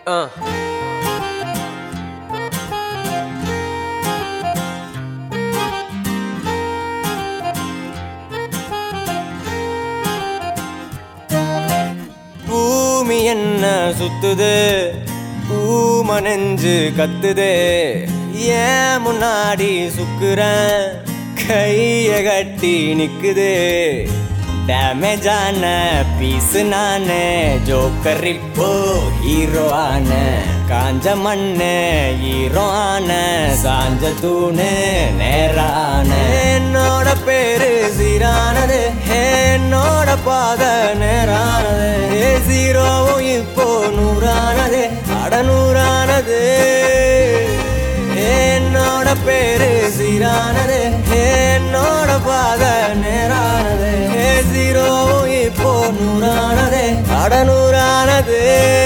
பூமி என்ன சுத்துது, பூம நெஞ்சு கத்துதே, ஏன் முன்னாடி சுக்குறேன் கைய கட்டி நிக்குதே. டேமேஜான பீஸு நானு, ஜோக்கர் இப்போ ஹீரோ ஆன, காஞ்ச மண்ணு ஹீரோ ஆன, சாஞ்ச தூணு நேரான. என்னோட பேரு சீரானது, என்னோட பாத நேரானது, ஜீரோவும் இப்போ நூறானது, அடநூறானது. என்னோட பேரு சீரானது, என்னோட பாத நேரானது, ஜீரோவும் இப்போ நூறானது, அடநூறானது.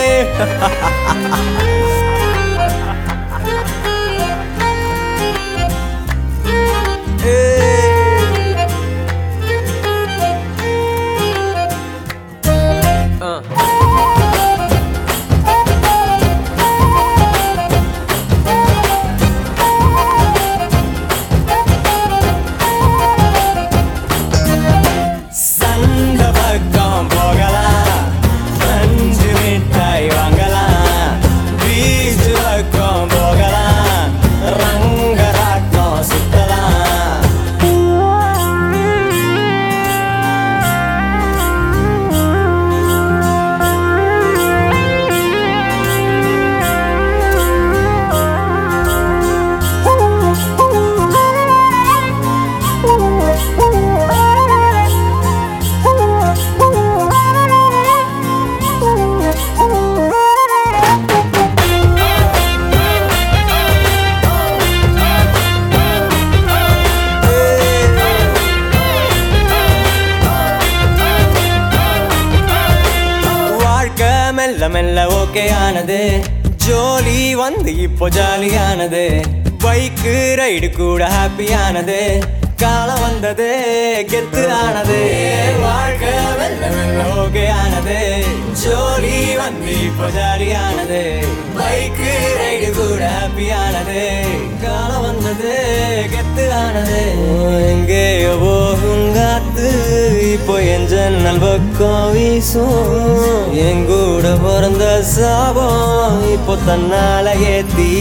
மெல்ல மெல்ல ஓகே ஆனது, ஜோலி வந்து இப்போ ஜாலியானது, பைக்கு ரைடு கூட ஹாப்பியானது, காலம் வந்தது கெத்து ஆனது. வாழ்க்கை மெல்ல மெல்ல ஓகே ஆனது, ஜோலி வந்து இப்போ ஜாலியானது, பைக்கு ரைடு கூட ஹாப்பியானது, காலம் வந்தது கெத்து ஆனது. எங்கேயோ போகும் காத்து இப்போ என் ஜன்னல் பக்கம் வீசும், எங்கூட பிறந்த சாபம் இப்போ தன்னாலேயே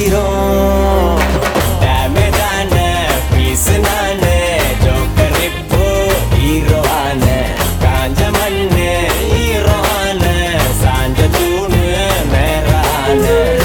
தீரும். டேமேஜான பீஸு நானு, ஜோக்கர் இப்போ ஹீரோ ஆன, காஞ்ச மண்ணு ஹீரோ ஆன, சாஞ்ச தூணு நேரான.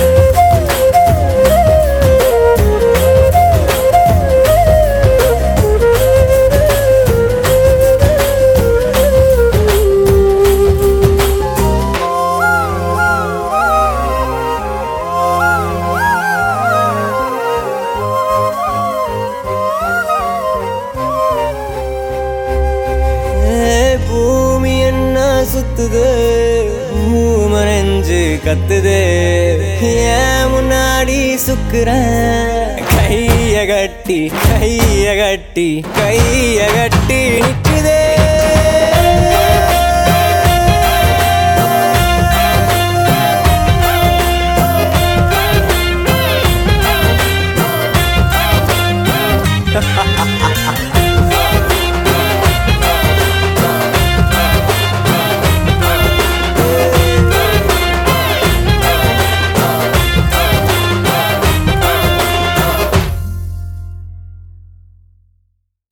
பூமி என்ன சுத்துது, பூம நெஞ்சு கத்துது, ஏன் முன்னாடி சுக்குறேன் கைய கட்டி கைய கட்டி கைய கட்டி நிக்குதே.